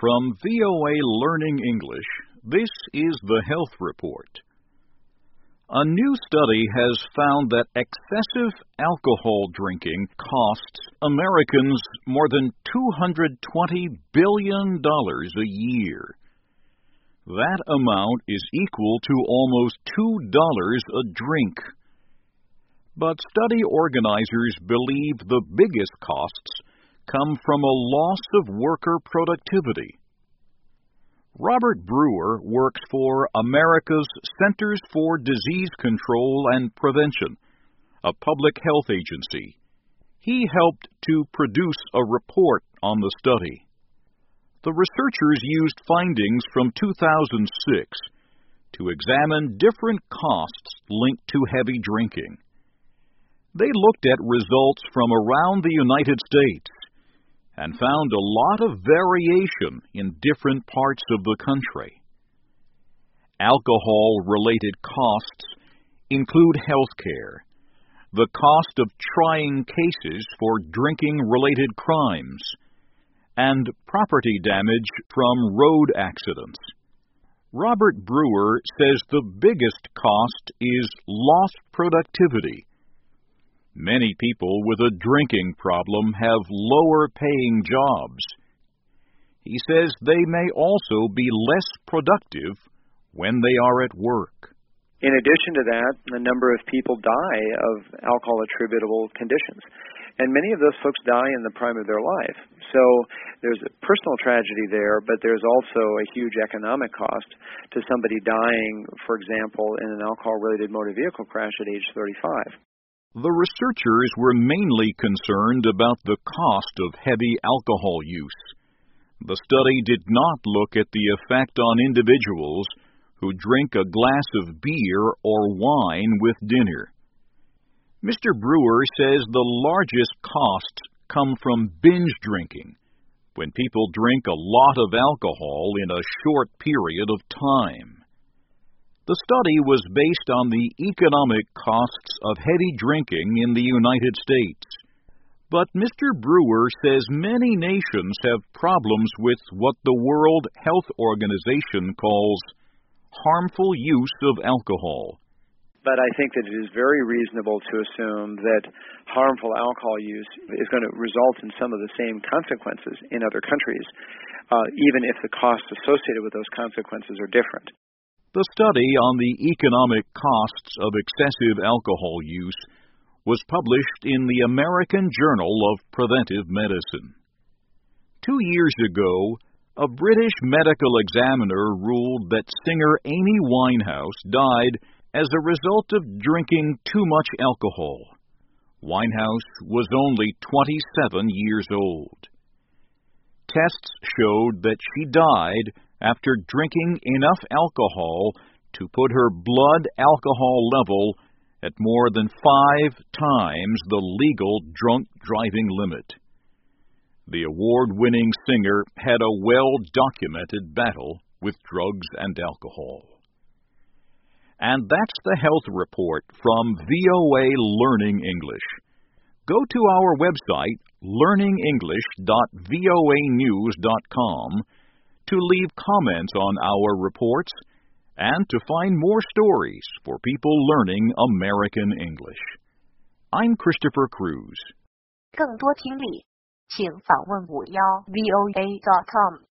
From VOA Learning English, this is the Health Report. A new study has found that excessive alcohol drinking costs Americans more than $220 billion a year. That amount is equal to almost $2 a drink. But study organizers believe the biggest costs come from a loss of worker productivity. Robert Brewer works for America's Centers for Disease Control and Prevention, a public health agency. He helped to produce a report on the study. The researchers used findings from 2006 to examine different costs linked to heavy drinking. They looked at results from around the United States and found a lot of variation in different parts of the country. Alcohol-related costs include health care, the cost of trying cases for drinking-related crimes, and property damage from road accidents. Robert Brewer says the biggest cost is lost productivity. Many people with a drinking problem have lower-paying jobs. He says they may also be less productive when they are at work. In addition to that, a number of people die of alcohol-attributable conditions. And many of those folks die in the prime of their life. So there's a personal tragedy there, but there's also a huge economic cost to somebody dying, for example, in an alcohol-related motor vehicle crash at age 35. The researchers were mainly concerned about the cost of heavy alcohol use. The study did not look at the effect on individuals who drink a glass of beer or wine with dinner. Mr. Brewer says the largest costs come from binge drinking, when people drink a lot of alcohol in a short period of time. The study was based on the economic costs of heavy drinking in the United States. But Mr. Brewer says many nations have problems with what the World Health Organization calls harmful use of alcohol. But I think that it is very reasonable to assume that harmful alcohol use is going to result in some of the same consequences in other countries, even if the costs associated with those consequences are different. The study on the economic costs of excessive alcohol use was published in the American Journal of Preventive Medicine. 2 years ago, a British medical examiner ruled that singer Amy Winehouse died as a result of drinking too much alcohol. Winehouse was only 27 years old. Tests showed that she died after drinking enough alcohol to put her blood alcohol level at more than 5 times the legal drunk driving limit. The award-winning singer had a well-documented battle with drugs and alcohol. And that's the Health Report from VOA Learning English. Go to our website, learningenglish.voanews.com, to leave comments on our reports and to find more stories for people learning American English. I'm Christopher Cruz. 更多听力，请访问51voa.com。